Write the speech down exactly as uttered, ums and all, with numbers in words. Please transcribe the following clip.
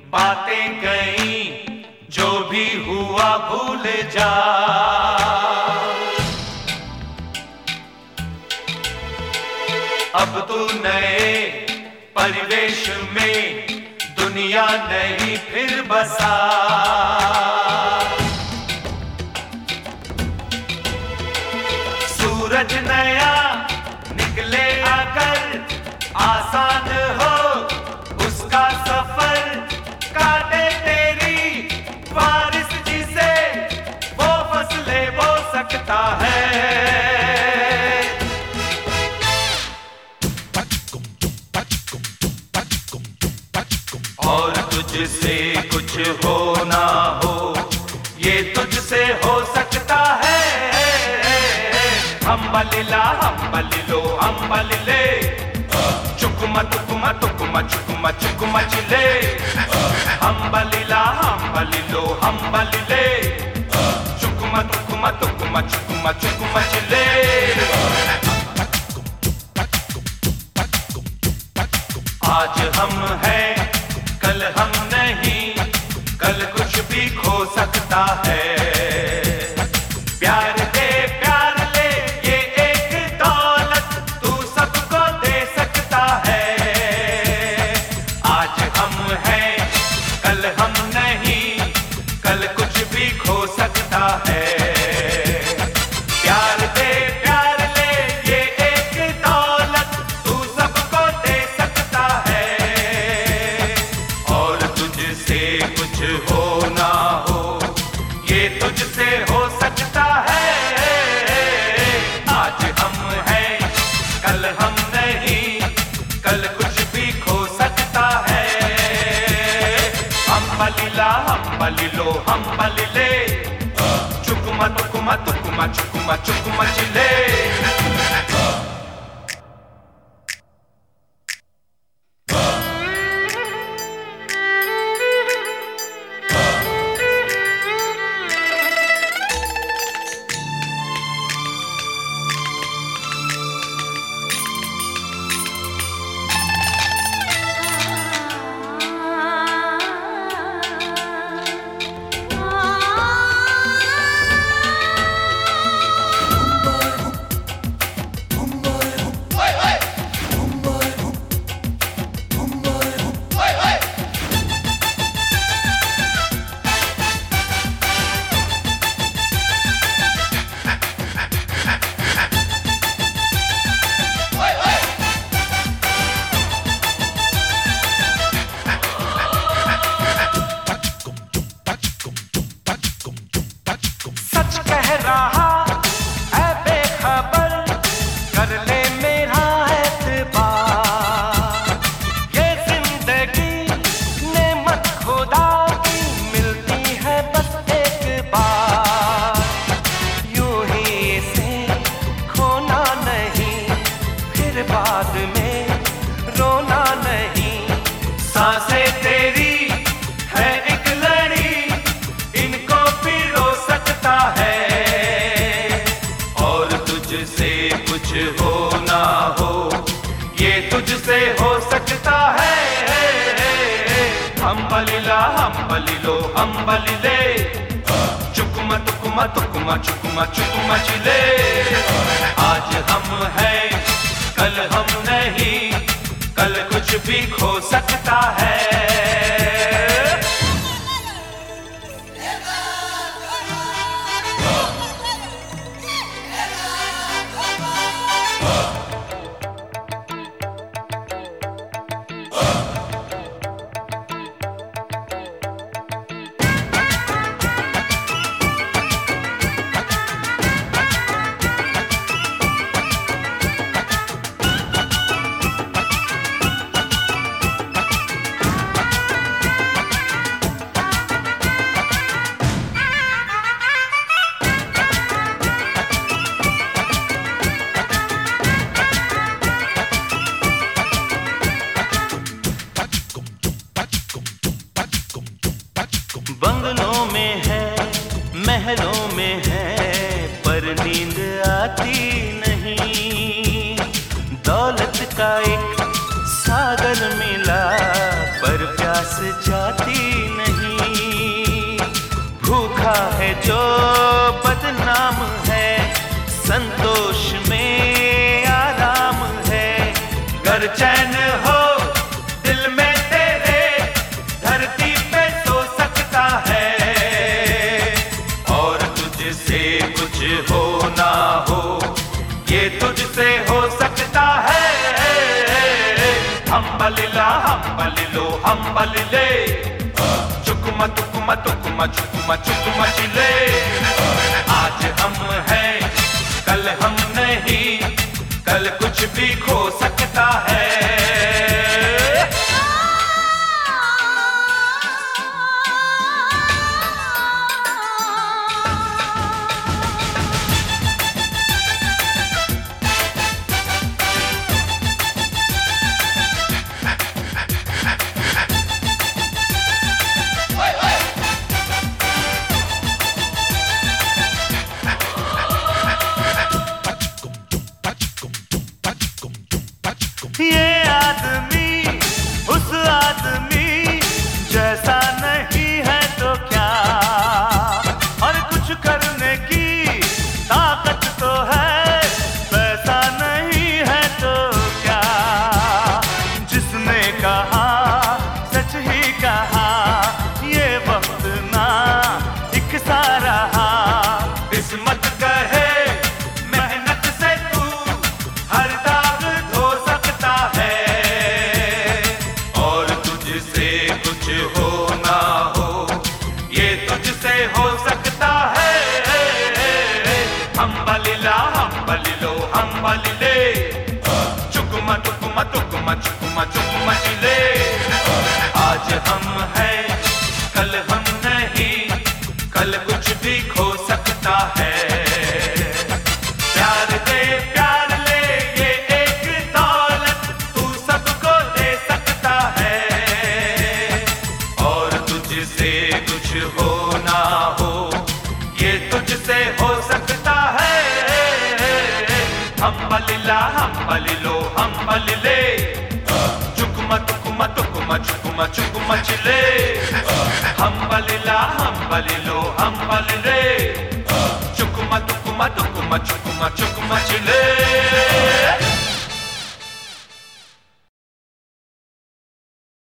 बातें गई जो भी हुआ भूल जा। अब तू नए परिवेश में दुनिया नहीं फिर बसा। सूरज नया निकले अगर आसान हो उसका सफर, काटे तेरी बारिश जिसे वो फसले बो सकता है। और तुझसे कुछ हो ना हो ये तुझसे हो सकता है। हम्बलिला हम्बलिलो हम्बलिले, चुकुमा तुकुमा तुकुमा चुकुमा चुकुमा चिले। हम्बलिला हम्बलिलो हम्बलिले, चुकुमा तुकुमा तुकुमा चुकुमा चुकुमा चिले। आज हम हैं कल हम नहीं, कल कुछ भी खो सकता है। प्यार दे प्यार ले ये एक दौलत तू सबको दे सकता है। आज हम हैं कल हम नहीं, कल कुछ भी खो सकता है। प्यार दे प्यार ले ये एक दौलत तू सबको दे सकता है। और तुझसे कुछ हो ना हो ये तुझसे हो सकता है। आज हम हैं कल हम नहीं, कल कुछ भी खो सकता है। हम्बलिला हम्बलिलो हम्बलिले, चुकुमा तुकुमा तुकुमा चुकुमा चुकुमा चिले। बाद में रोना नहीं, सांसें तेरी है एक लड़ी, इनको पिरो सकता है। और तुझसे कुछ हो ना हो ये तुझसे हो सकता है। हम्बलिला हम्बलिलो हम्बलिले, चुकुमा तुकुमा तुकुमा चुकुमा चुकुमा चिले। आज हम हैं कल हम नहीं, कल कुछ भी खो सकता है। बंगलों में है महलों में है पर नींद आती नहीं। दौलत का एक सागर मिला पर प्यास जाती नहीं। भूखा है जो बदनाम है, संतोष में आराम है। घर चैन हो दिल में तेरे, धरती पे सो सकता है। और तुझसे कुछ हो ना हो, ये तुझसे हो सकता है। हम्बलिला हम्बलिलो हम्बलिले, चुकुमा तुकुमा तुकुमा चुकुमा चुकुमा चिले। आज हम हैं कल हम नहीं, कल कुछ भी खो सकता है। ये आदमी उस आदमी जैसा नहीं है तो क्या, और कुछ करने की ताकत तो है, वैसा नहीं है तो क्या। जिसने कहा सच ही कहा, ये वक्त ना एक सा रहा। किस्मत कहे मेहनत से तू हर दाग धो सकता है। और तुझसे कुछ हो ना हो, ये तुझसे हो सकता है। हम्बलिला हम्बलिलो हम्बलिले, चुकुमा तुकुमा तुकुमा चुकुमा चुकुमा चिले। आज हम हैं कल हम नहीं, कल कुछ भी खो सकता है। प्यार दे प्यार ले, ये एक दौलत तू सबको दे सकता है। और तुझसे कुछ हो ना हो, ये तुझसे हो सकता है। हम्बलिला हम्बलिलो हम्बलिले, चुकुमा तुकुमा तुकुमा चुकुमा चुकुमा चिले। हम्बलिला हम्बलिलो हम्बलिले, चुकुमा तुकुमा तुकुमा चुकुमा चुकुमा चिले।